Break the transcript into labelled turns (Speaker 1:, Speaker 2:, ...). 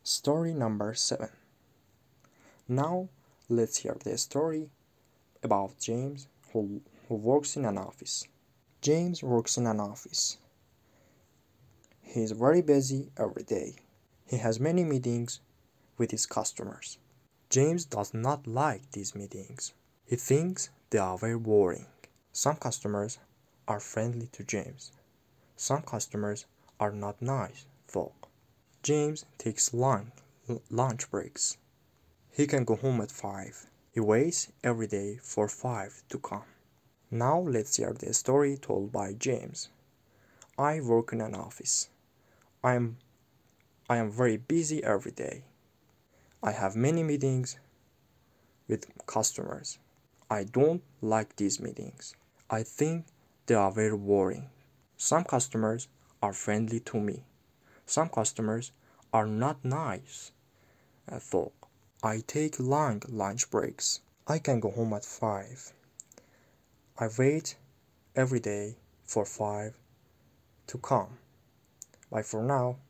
Speaker 1: Story number 7. Now let's hear the story about James who works in an office. James works in an office. He is very busy every day. He has many meetings with his customers. James does not like these meetings. He thinks they are very boring. Some customers are friendly to James. Some customers are not nice folk. James takes lunch breaks. He can go home at 5. He waits every day for 5 to come. Now let's hear the story told by James. I work in an office. I am very busy every day. I have many meetings with customers. I don't like these meetings. I think they are very boring. Some customers are friendly to me. Some customers are not nice folk. I take long lunch breaks. I can go home at 5. I wait every day for 5 to come. Bye for now.